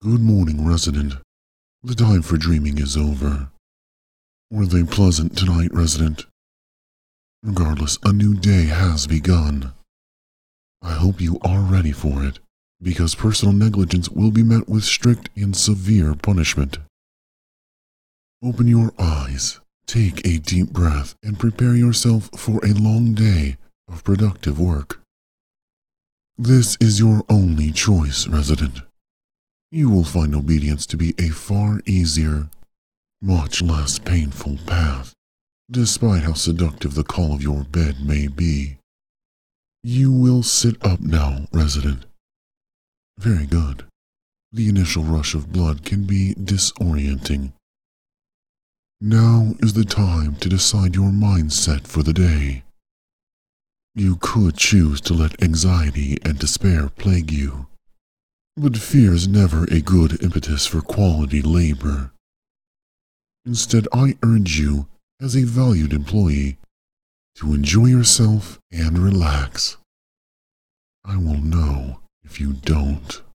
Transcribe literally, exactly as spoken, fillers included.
Good morning, resident. The time for dreaming is over. Were they pleasant tonight, resident? Regardless, a new day has begun. I hope you are ready for it, because personal negligence will be met with strict and severe punishment. Open your eyes, take a deep breath, and prepare yourself for a long day of productive work. This is your only choice, resident. You will find obedience to be a far easier, much less painful path, despite how seductive the call of your bed may be. You will sit up now, resident. Very good. The initial rush of blood can be disorienting. Now is the time to decide your mindset for the day. You could choose to let anxiety and despair plague you, but fear is never a good impetus for quality labor. Instead, I urge you, as a valued employee, to enjoy yourself and relax. I will know if you don't.